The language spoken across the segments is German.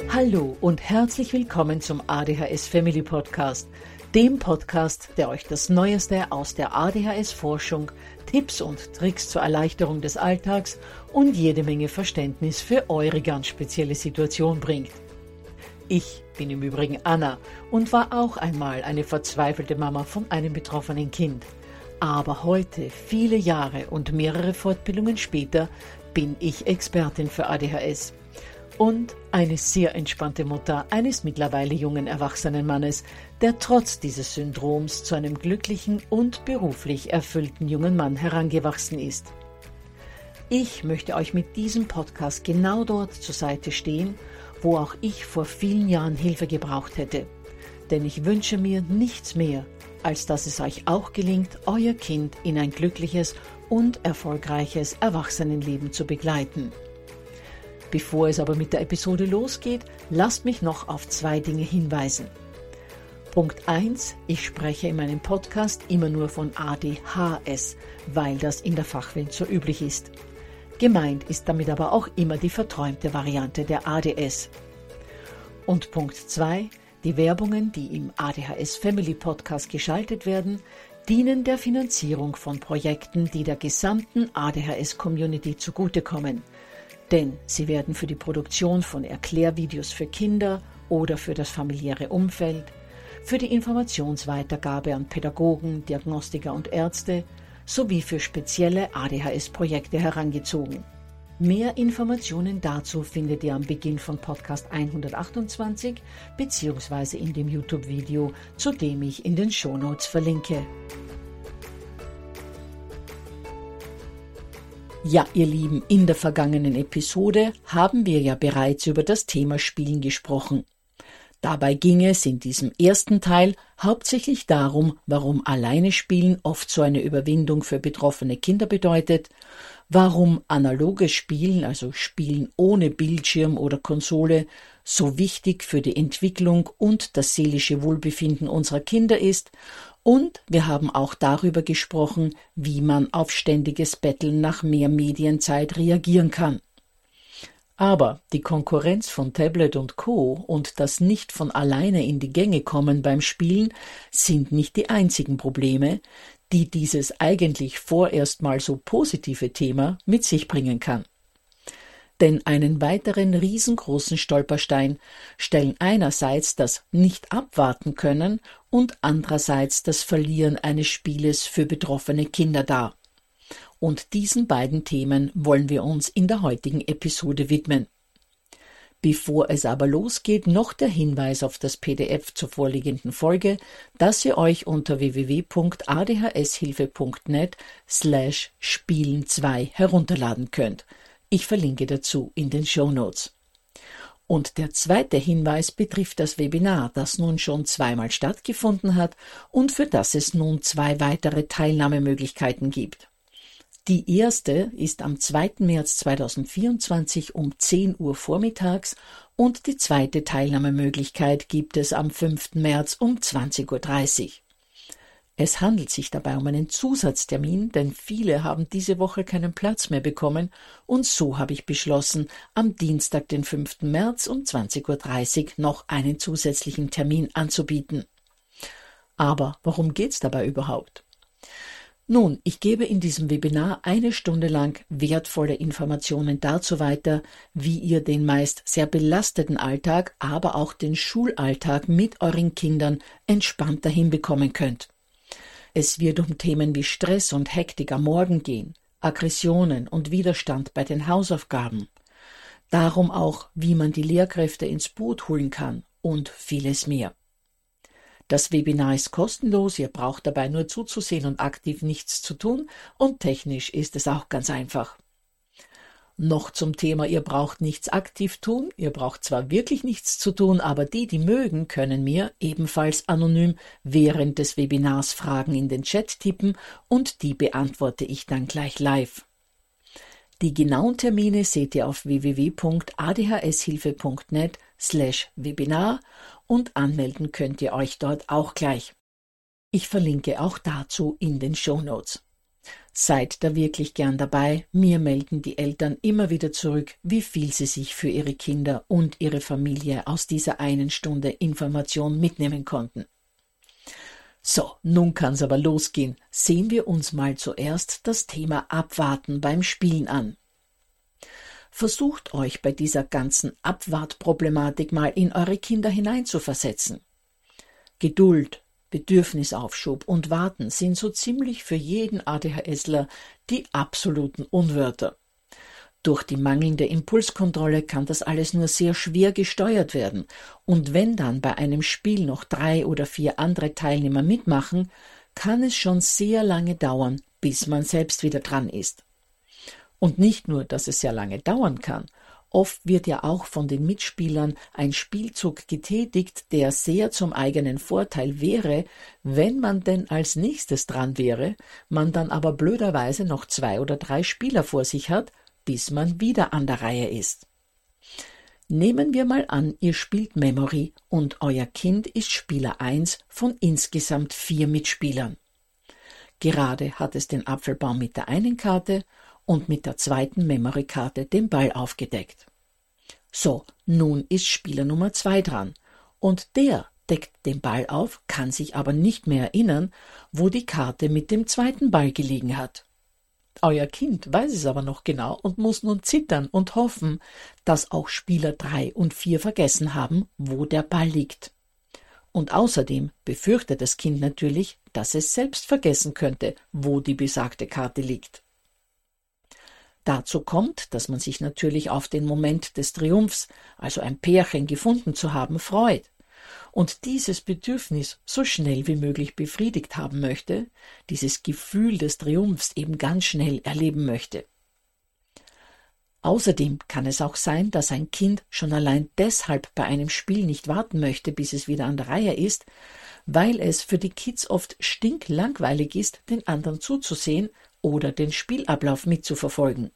Hallo und herzlich willkommen zum ADHS Family Podcast, dem Podcast, der euch das Neueste aus der ADHS-Forschung, Tipps und Tricks zur Erleichterung des Alltags und jede Menge Verständnis für eure ganz spezielle Situation bringt. Ich bin im Übrigen Anna und war auch einmal eine verzweifelte Mama von einem betroffenen Kind. Aber heute, viele Jahre und mehrere Fortbildungen später, bin ich Expertin für ADHS. Und eine sehr entspannte Mutter eines mittlerweile jungen erwachsenen Mannes, der trotz dieses Syndroms zu einem glücklichen und beruflich erfüllten jungen Mann herangewachsen ist. Ich möchte euch mit diesem Podcast genau dort zur Seite stehen, wo auch ich vor vielen Jahren Hilfe gebraucht hätte. Denn ich wünsche mir nichts mehr, als dass es euch auch gelingt, euer Kind in ein glückliches und erfolgreiches Erwachsenenleben zu begleiten. Bevor es aber mit der Episode losgeht, lasst mich noch auf 2 Dinge hinweisen. Punkt 1. Ich spreche in meinem Podcast immer nur von ADHS, weil das in der Fachwelt so üblich ist. Gemeint ist damit aber auch immer die verträumte Variante der ADS. Und Punkt 2. Die Werbungen, die im ADHS Family Podcast geschaltet werden, dienen der Finanzierung von Projekten, die der gesamten ADHS-Community zugutekommen. Denn sie werden für die Produktion von Erklärvideos für Kinder oder für das familiäre Umfeld, für die Informationsweitergabe an Pädagogen, Diagnostiker und Ärzte sowie für spezielle ADHS-Projekte herangezogen. Mehr Informationen dazu findet ihr am Beginn von Podcast 128 bzw. in dem YouTube-Video, zu dem ich in den Shownotes verlinke. Ja, ihr Lieben, in der vergangenen Episode haben wir ja bereits über das Thema Spielen gesprochen. Dabei ging es in diesem ersten Teil hauptsächlich darum, warum alleine Spielen oft so eine Überwindung für betroffene Kinder bedeutet, warum analoges Spielen, also Spielen ohne Bildschirm oder Konsole, so wichtig für die Entwicklung und das seelische Wohlbefinden unserer Kinder ist. Und wir haben auch darüber gesprochen, wie man auf ständiges Betteln nach mehr Medienzeit reagieren kann. Aber die Konkurrenz von Tablet und Co. und das nicht von alleine in die Gänge kommen beim Spielen sind nicht die einzigen Probleme, die dieses eigentlich vorerst mal so positive Thema mit sich bringen kann. Denn einen weiteren riesengroßen Stolperstein stellen einerseits das Nicht-Abwarten-Können und andererseits das Verlieren eines Spieles für betroffene Kinder dar. Und diesen beiden Themen wollen wir uns in der heutigen Episode widmen. Bevor es aber losgeht, noch der Hinweis auf das PDF zur vorliegenden Folge, das ihr euch unter www.adhshilfe.net/spielen2 herunterladen könnt. Ich verlinke dazu in den Shownotes. Und der zweite Hinweis betrifft das Webinar, das nun schon 2-mal stattgefunden hat und für das es nun 2 weitere Teilnahmemöglichkeiten gibt. Die erste ist am 2. März 2024 um 10 Uhr vormittags und die zweite Teilnahmemöglichkeit gibt es am 5. März um 20.30 Uhr. Es handelt sich dabei um einen Zusatztermin, denn viele haben diese Woche keinen Platz mehr bekommen und so habe ich beschlossen, am Dienstag, den 5. März um 20.30 Uhr noch einen zusätzlichen Termin anzubieten. Aber worum geht's dabei überhaupt? Nun, ich gebe in diesem Webinar 1 Stunde lang wertvolle Informationen dazu weiter, wie ihr den meist sehr belasteten Alltag, aber auch den Schulalltag mit euren Kindern entspannter hinbekommen könnt. Es wird um Themen wie Stress und Hektik am Morgen gehen, Aggressionen und Widerstand bei den Hausaufgaben, darum auch, wie man die Lehrkräfte ins Boot holen kann und vieles mehr. Das Webinar ist kostenlos, ihr braucht dabei nur zuzusehen und aktiv nichts zu tun und technisch ist es auch ganz einfach. Noch zum Thema, ihr braucht nichts aktiv tun, ihr braucht zwar wirklich nichts zu tun, aber die mögen, können mir ebenfalls anonym während des Webinars Fragen in den Chat tippen und die beantworte ich dann gleich live. Die genauen Termine seht ihr auf www.adhshilfe.net/Webinar und anmelden könnt ihr euch dort auch gleich. Ich verlinke auch dazu in den Shownotes. Seid da wirklich gern dabei. Mir melden die Eltern immer wieder zurück, wie viel sie sich für ihre Kinder und ihre Familie aus dieser einen Stunde Information mitnehmen konnten. So, nun kann's aber losgehen. Sehen wir uns mal zuerst das Thema Abwarten beim Spielen an. Versucht euch bei dieser ganzen Abwartproblematik mal in eure Kinder hineinzuversetzen. Geduld, Bedürfnisaufschub und Warten sind so ziemlich für jeden ADHSler die absoluten Unwörter. Durch die mangelnde Impulskontrolle kann das alles nur sehr schwer gesteuert werden, und wenn dann bei einem Spiel noch 3 oder 4 andere Teilnehmer mitmachen, kann es schon sehr lange dauern, bis man selbst wieder dran ist. Und nicht nur, dass es sehr lange dauern kann, oft wird ja auch von den Mitspielern ein Spielzug getätigt, der sehr zum eigenen Vorteil wäre, wenn man denn als nächstes dran wäre, man dann aber blöderweise noch 2 oder 3 Spieler vor sich hat, bis man wieder an der Reihe ist. Nehmen wir mal an, ihr spielt Memory und euer Kind ist Spieler 1 von insgesamt 4 Mitspielern. Gerade hat es den Apfelbaum mit der einen Karte und mit der zweiten Memory-Karte den Ball aufgedeckt. So, nun ist Spieler Nummer 2 dran und der deckt den Ball auf, kann sich aber nicht mehr erinnern, wo die Karte mit dem zweiten Ball gelegen hat. Euer Kind weiß es aber noch genau und muss nun zittern und hoffen, dass auch Spieler 3 und 4 vergessen haben, wo der Ball liegt. Und außerdem befürchtet das Kind natürlich, dass es selbst vergessen könnte, wo die besagte Karte liegt. Dazu kommt, dass man sich natürlich auf den Moment des Triumphs, also ein Pärchen gefunden zu haben, freut und dieses Bedürfnis so schnell wie möglich befriedigt haben möchte, dieses Gefühl des Triumphs eben ganz schnell erleben möchte. Außerdem kann es auch sein, dass ein Kind schon allein deshalb bei einem Spiel nicht warten möchte, bis es wieder an der Reihe ist, weil es für die Kids oft stinklangweilig ist, den anderen zuzusehen oder den Spielablauf mitzuverfolgen.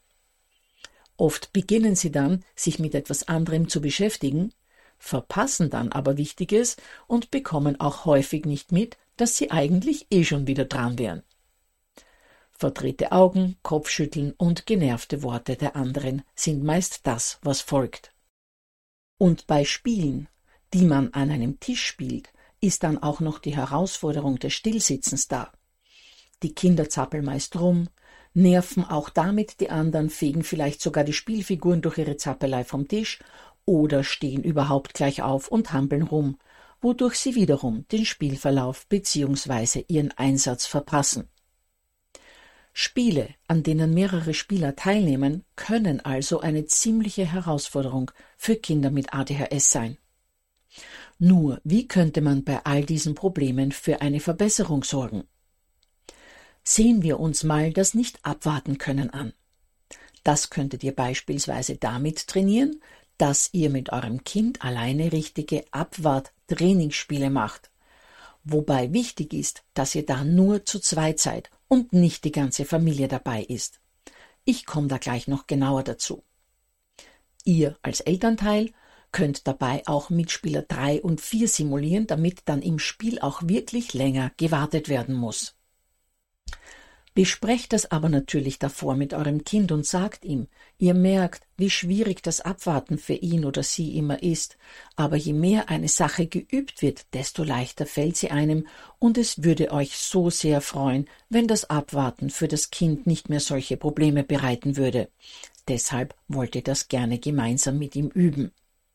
Oft beginnen sie dann, sich mit etwas anderem zu beschäftigen, verpassen dann aber Wichtiges und bekommen auch häufig nicht mit, dass sie eigentlich schon wieder dran wären. Verdrehte Augen, Kopfschütteln und genervte Worte der anderen sind meist das, was folgt. Und bei Spielen, die man an einem Tisch spielt, ist dann auch noch die Herausforderung des Stillsitzens da. Die Kinder zappeln meist rum, nerven auch damit die anderen, fegen vielleicht sogar die Spielfiguren durch ihre Zappelei vom Tisch oder stehen überhaupt gleich auf und hampeln rum, wodurch sie wiederum den Spielverlauf bzw. ihren Einsatz verpassen. Spiele, an denen mehrere Spieler teilnehmen, können also eine ziemliche Herausforderung für Kinder mit ADHS sein. Nur, wie könnte man bei all diesen Problemen für eine Verbesserung sorgen? Sehen wir uns mal das Nicht-Abwarten-Können an. Das könntet ihr beispielsweise damit trainieren, dass ihr mit eurem Kind alleine richtige Abwart-Trainingsspiele macht. Wobei wichtig ist, dass ihr da nur zu zweit seid und nicht die ganze Familie dabei ist. Ich komme da gleich noch genauer dazu. Ihr als Elternteil könnt dabei auch Mitspieler 3 und 4 simulieren, damit dann im Spiel auch wirklich länger gewartet werden muss. Besprecht das aber natürlich davor mit eurem Kind und sagt ihm, ihr merkt, wie schwierig das Abwarten für ihn oder sie immer ist, aber je mehr eine Sache geübt wird, desto leichter fällt sie einem und es würde euch so sehr freuen, wenn das Abwarten für das Kind nicht mehr solche Probleme bereiten würde. Deshalb wollt ihr das gerne gemeinsam mit ihm üben.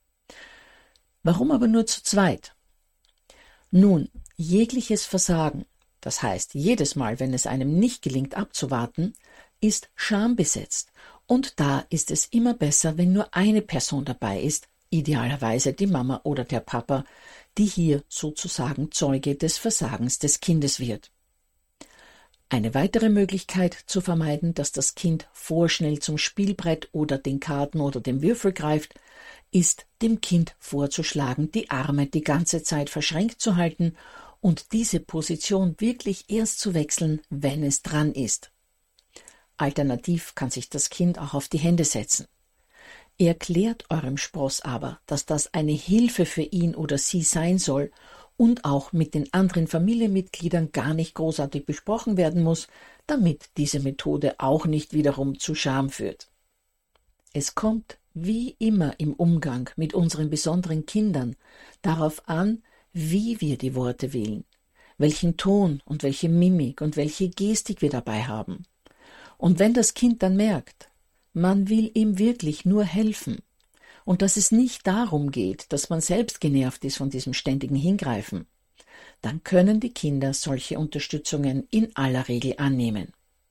Warum aber nur zu zweit? Nun, jegliches Versagen, das heißt, jedes Mal, wenn es einem nicht gelingt abzuwarten, ist schambesetzt. Und da ist es immer besser, wenn nur eine Person dabei ist, idealerweise die Mama oder der Papa, die hier sozusagen Zeuge des Versagens des Kindes wird. Eine weitere Möglichkeit zu vermeiden, dass das Kind vorschnell zum Spielbrett oder den Karten oder dem Würfel greift, ist, dem Kind vorzuschlagen, die Arme die ganze Zeit verschränkt zu halten und diese Position wirklich erst zu wechseln, wenn es dran ist. Alternativ kann sich das Kind auch auf die Hände setzen. Erklärt eurem Spross aber, dass das eine Hilfe für ihn oder sie sein soll und auch mit den anderen Familienmitgliedern gar nicht großartig besprochen werden muss, damit diese Methode auch nicht wiederum zu Scham führt. Es kommt, wie immer im Umgang mit unseren besonderen Kindern, darauf an, wie wir die Worte wählen, welchen Ton und welche Mimik und welche Gestik wir dabei haben. Und wenn das Kind dann merkt, man will ihm wirklich nur helfen und dass es nicht darum geht, dass man selbst genervt ist von diesem ständigen Hingreifen, dann können die Kinder solche Unterstützungen in aller Regel annehmen.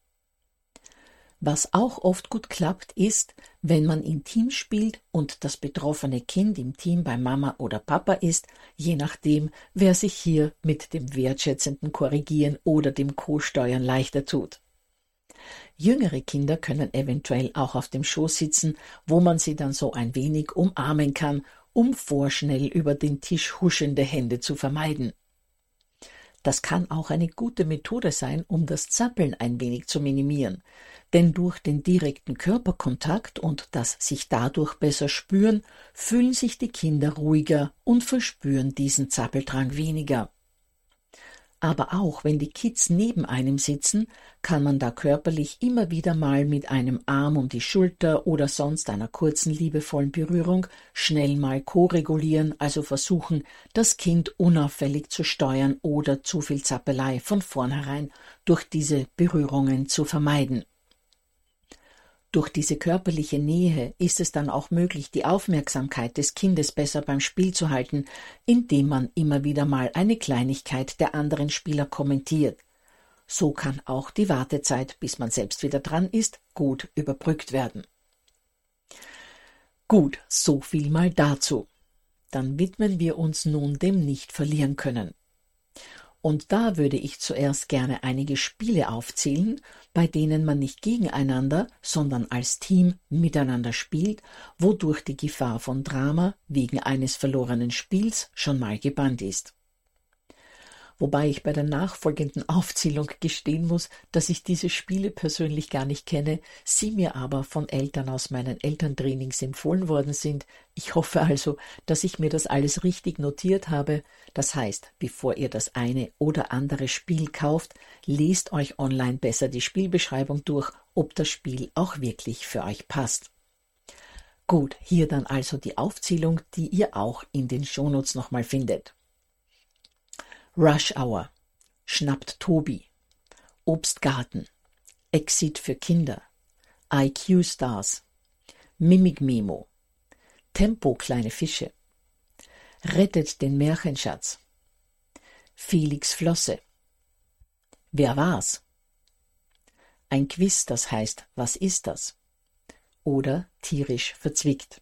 Was auch oft gut klappt, ist, wenn man in Teams spielt und das betroffene Kind im Team bei Mama oder Papa ist, je nachdem, wer sich hier mit dem wertschätzenden Korrigieren oder dem Co-Steuern leichter tut. Jüngere Kinder können eventuell auch auf dem Schoß sitzen, wo man sie dann so ein wenig umarmen kann, um vorschnell über den Tisch huschende Hände zu vermeiden. Das kann auch eine gute Methode sein, um das Zappeln ein wenig zu minimieren, denn durch den direkten Körperkontakt und das sich dadurch besser spüren, fühlen sich die Kinder ruhiger und verspüren diesen Zappeldrang weniger. Aber auch wenn die Kids neben einem sitzen, kann man da körperlich immer wieder mal mit einem Arm um die Schulter oder sonst einer kurzen liebevollen Berührung schnell mal koregulieren, also versuchen, das Kind unauffällig zu steuern oder zu viel Zappelei von vornherein durch diese Berührungen zu vermeiden. Durch diese körperliche Nähe ist es dann auch möglich, die Aufmerksamkeit des Kindes besser beim Spiel zu halten, indem man immer wieder mal eine Kleinigkeit der anderen Spieler kommentiert. So kann auch die Wartezeit, bis man selbst wieder dran ist, gut überbrückt werden. Gut, so viel mal dazu. Dann widmen wir uns nun dem Nicht-Verlieren-Können. Und da würde ich zuerst gerne einige Spiele aufzählen, bei denen man nicht gegeneinander, sondern als Team miteinander spielt, wodurch die Gefahr von Drama wegen eines verlorenen Spiels schon mal gebannt ist. Wobei ich bei der nachfolgenden Aufzählung gestehen muss, dass ich diese Spiele persönlich gar nicht kenne, sie mir aber von Eltern aus meinen Elterntrainings empfohlen worden sind. Ich hoffe also, dass ich mir das alles richtig notiert habe. Das heißt, bevor ihr das eine oder andere Spiel kauft, lest euch online besser die Spielbeschreibung durch, ob das Spiel auch wirklich für euch passt. Gut, hier dann also die Aufzählung, die ihr auch in den Shownotes nochmal findet. Rush Hour, Schnappt Tobi, Obstgarten, Exit für Kinder, IQ Stars, Mimik Memo, Tempo kleine Fische, Rettet den Märchenschatz, Felix Flosse, Wer war's? Ein Quiz, das heißt, was ist das? Oder tierisch verzwickt.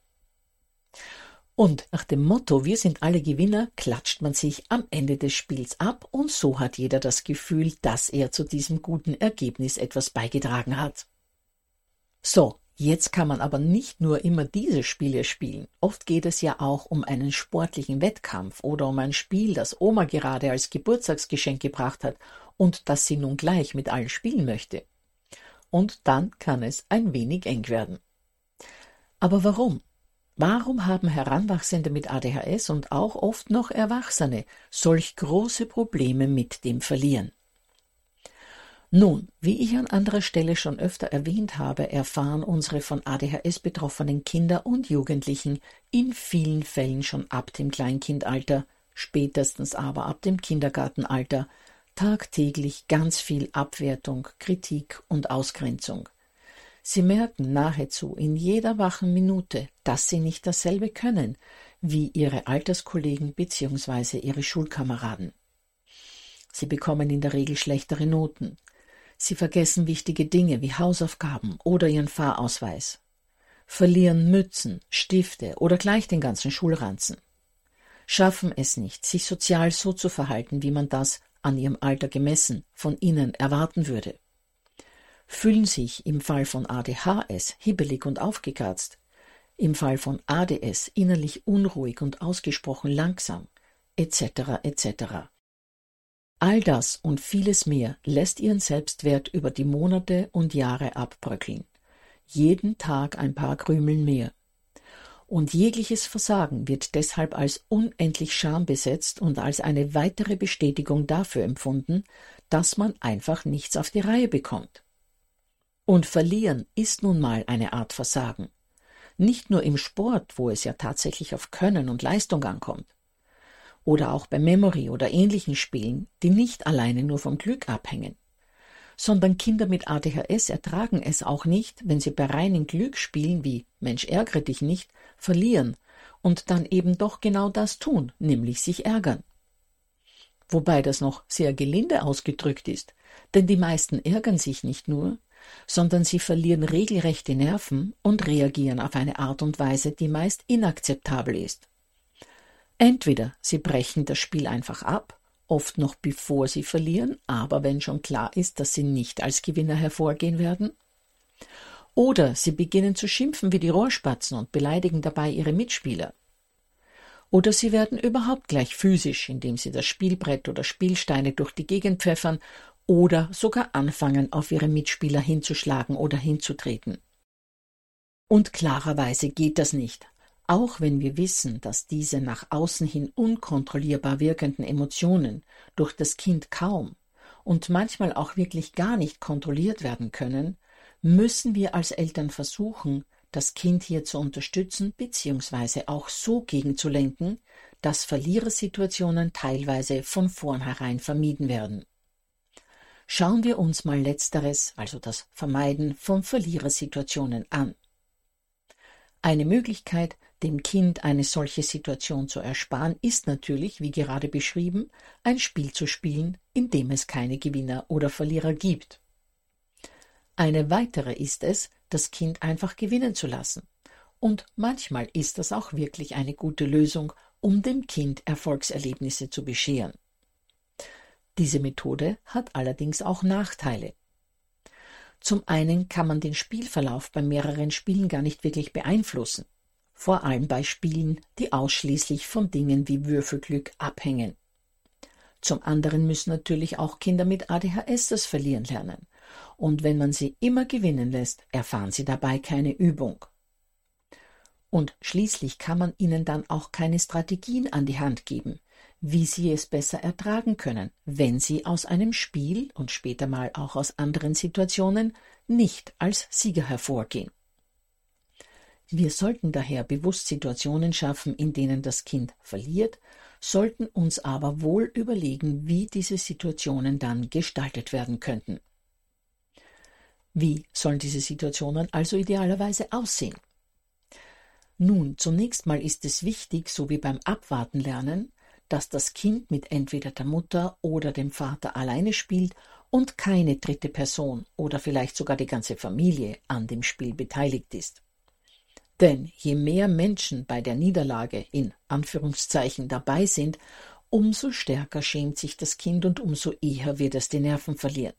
Und nach dem Motto, wir sind alle Gewinner, klatscht man sich am Ende des Spiels ab und so hat jeder das Gefühl, dass er zu diesem guten Ergebnis etwas beigetragen hat. So, jetzt kann man aber nicht nur immer diese Spiele spielen. Oft geht es ja auch um einen sportlichen Wettkampf oder um ein Spiel, das Oma gerade als Geburtstagsgeschenk gebracht hat und das sie nun gleich mit allen spielen möchte. Und dann kann es ein wenig eng werden. Aber warum? Warum haben Heranwachsende mit ADHS und auch oft noch Erwachsene solch große Probleme mit dem Verlieren? Nun, wie ich an anderer Stelle schon öfter erwähnt habe, erfahren unsere von ADHS betroffenen Kinder und Jugendlichen in vielen Fällen schon ab dem Kleinkindalter, spätestens aber ab dem Kindergartenalter, tagtäglich ganz viel Abwertung, Kritik und Ausgrenzung. Sie merken nahezu in jeder wachen Minute, dass sie nicht dasselbe können wie ihre Alterskollegen bzw. ihre Schulkameraden. Sie bekommen in der Regel schlechtere Noten. Sie vergessen wichtige Dinge wie Hausaufgaben oder ihren Fahrausweis, verlieren Mützen, Stifte oder gleich den ganzen Schulranzen, schaffen es nicht, sich sozial so zu verhalten, wie man das an ihrem Alter gemessen von ihnen erwarten würde. Fühlen sich im Fall von ADHS hibbelig und aufgekratzt, im Fall von ADS innerlich unruhig und ausgesprochen langsam, etc. etc. All das und vieles mehr lässt ihren Selbstwert über die Monate und Jahre abbröckeln. Jeden Tag ein paar Krümeln mehr. Und jegliches Versagen wird deshalb als unendlich schambesetzt und als eine weitere Bestätigung dafür empfunden, dass man einfach nichts auf die Reihe bekommt. Und Verlieren ist nun mal eine Art Versagen. Nicht nur im Sport, wo es ja tatsächlich auf Können und Leistung ankommt. Oder auch bei Memory oder ähnlichen Spielen, die nicht alleine nur vom Glück abhängen. Sondern Kinder mit ADHS ertragen es auch nicht, wenn sie bei reinen Glücksspielen wie Mensch ärgere dich nicht verlieren und dann eben doch genau das tun, nämlich sich ärgern. Wobei das noch sehr gelinde ausgedrückt ist, denn die meisten ärgern sich nicht nur, sondern sie verlieren regelrecht die Nerven und reagieren auf eine Art und Weise, die meist inakzeptabel ist. Entweder sie brechen das Spiel einfach ab, oft noch bevor sie verlieren, aber wenn schon klar ist, dass sie nicht als Gewinner hervorgehen werden. Oder sie beginnen zu schimpfen wie die Rohrspatzen und beleidigen dabei ihre Mitspieler. Oder sie werden überhaupt gleich physisch, indem sie das Spielbrett oder Spielsteine durch die Gegend pfeffern oder sogar anfangen, auf ihre Mitspieler hinzuschlagen oder hinzutreten. Und klarerweise geht das nicht. Auch wenn wir wissen, dass diese nach außen hin unkontrollierbar wirkenden Emotionen durch das Kind kaum und manchmal auch wirklich gar nicht kontrolliert werden können, müssen wir als Eltern versuchen, das Kind hier zu unterstützen bzw. auch so gegenzulenken, dass Verlierersituationen teilweise von vornherein vermieden werden. Schauen wir uns mal Letzteres, also das Vermeiden von Verlierersituationen an. Eine Möglichkeit, dem Kind eine solche Situation zu ersparen, ist natürlich, wie gerade beschrieben, ein Spiel zu spielen, in dem es keine Gewinner oder Verlierer gibt. Eine weitere ist es, das Kind einfach gewinnen zu lassen. Und manchmal ist das auch wirklich eine gute Lösung, um dem Kind Erfolgserlebnisse zu bescheren. Diese Methode hat allerdings auch Nachteile. Zum einen kann man den Spielverlauf bei mehreren Spielen gar nicht wirklich beeinflussen, vor allem bei Spielen, die ausschließlich von Dingen wie Würfelglück abhängen. Zum anderen müssen natürlich auch Kinder mit ADHS das Verlieren lernen, und wenn man sie immer gewinnen lässt, erfahren sie dabei keine Übung. Und schließlich kann man ihnen dann auch keine Strategien an die Hand geben, wie sie es besser ertragen können, wenn sie aus einem Spiel und später mal auch aus anderen Situationen nicht als Sieger hervorgehen. Wir sollten daher bewusst Situationen schaffen, in denen das Kind verliert, sollten uns aber wohl überlegen, wie diese Situationen dann gestaltet werden könnten. Wie sollen diese Situationen also idealerweise aussehen? Nun, zunächst mal ist es wichtig, so wie beim Abwarten lernen, dass das Kind mit entweder der Mutter oder dem Vater alleine spielt und keine dritte Person oder vielleicht sogar die ganze Familie an dem Spiel beteiligt ist. Denn je mehr Menschen bei der Niederlage in Anführungszeichen dabei sind, umso stärker schämt sich das Kind und umso eher wird es die Nerven verlieren.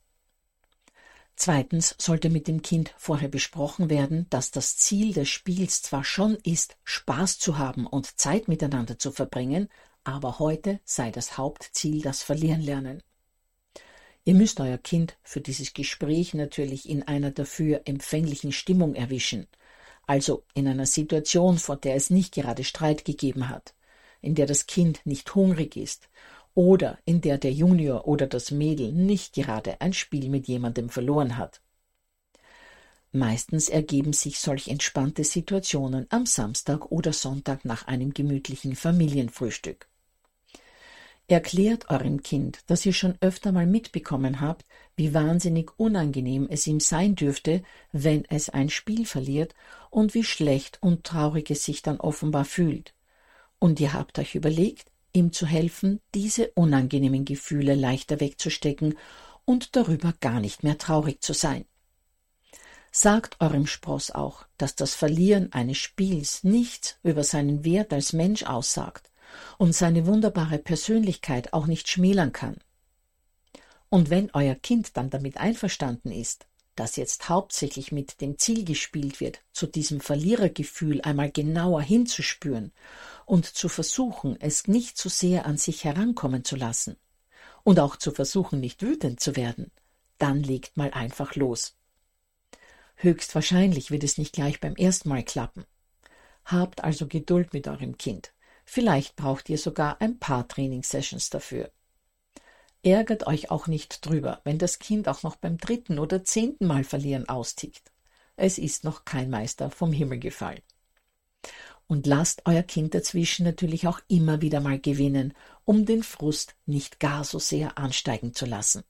Zweitens sollte mit dem Kind vorher besprochen werden, dass das Ziel des Spiels zwar schon ist, Spaß zu haben und Zeit miteinander zu verbringen, aber heute sei das Hauptziel das Verlieren lernen. Ihr müsst euer Kind für dieses Gespräch natürlich in einer dafür empfänglichen Stimmung erwischen, also in einer Situation, vor der es nicht gerade Streit gegeben hat, in der das Kind nicht hungrig ist oder in der der Junior oder das Mädel nicht gerade ein Spiel mit jemandem verloren hat. Meistens ergeben sich solch entspannte Situationen am Samstag oder Sonntag nach einem gemütlichen Familienfrühstück. Erklärt eurem Kind, dass ihr schon öfter mal mitbekommen habt, wie wahnsinnig unangenehm es ihm sein dürfte, wenn es ein Spiel verliert und wie schlecht und traurig es sich dann offenbar fühlt. Und ihr habt euch überlegt, ihm zu helfen, diese unangenehmen Gefühle leichter wegzustecken und darüber gar nicht mehr traurig zu sein. Sagt eurem Spross auch, dass das Verlieren eines Spiels nichts über seinen Wert als Mensch aussagt und seine wunderbare Persönlichkeit auch nicht schmälern kann. Und wenn euer Kind dann damit einverstanden ist, dass jetzt hauptsächlich mit dem Ziel gespielt wird, zu diesem Verlierergefühl einmal genauer hinzuspüren und zu versuchen, es nicht zu sehr an sich herankommen zu lassen und auch zu versuchen, nicht wütend zu werden, dann legt mal einfach los. Höchstwahrscheinlich wird es nicht gleich beim ersten Mal klappen. Habt also Geduld mit eurem Kind. Vielleicht braucht ihr sogar ein paar Trainingssessions dafür. Ärgert euch auch nicht drüber, wenn das Kind auch noch beim 3. oder 10. Mal verlieren austickt. Es ist noch kein Meister vom Himmel gefallen. Und lasst euer Kind dazwischen natürlich auch immer wieder mal gewinnen, um den Frust nicht gar so sehr ansteigen zu lassen.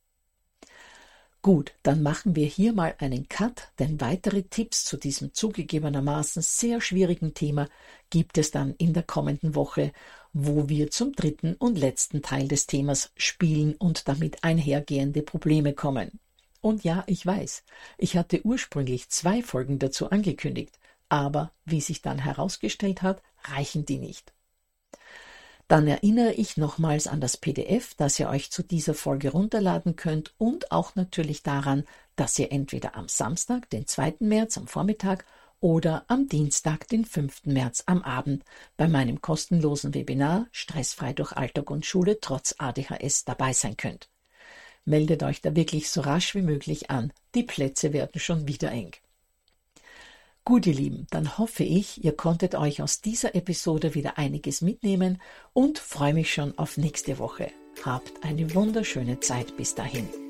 Gut, dann machen wir hier mal einen Cut, denn weitere Tipps zu diesem zugegebenermaßen sehr schwierigen Thema gibt es dann in der kommenden Woche, wo wir zum 3. und letzten Teil des Themas Spielen und damit einhergehende Probleme kommen. Und ja, ich weiß, ich hatte ursprünglich 2 Folgen dazu angekündigt, aber wie sich dann herausgestellt hat, reichen die nicht. Dann erinnere ich nochmals an das PDF, das ihr euch zu dieser Folge runterladen könnt und auch natürlich daran, dass ihr entweder am Samstag, den 2. März am Vormittag oder am Dienstag, den 5. März am Abend bei meinem kostenlosen Webinar Stressfrei durch Alltag und Schule trotz ADHS dabei sein könnt. Meldet euch da wirklich so rasch wie möglich an, die Plätze werden schon wieder eng. Gut, ihr Lieben, dann hoffe ich, ihr konntet euch aus dieser Episode wieder einiges mitnehmen und freue mich schon auf nächste Woche. Habt eine wunderschöne Zeit bis dahin.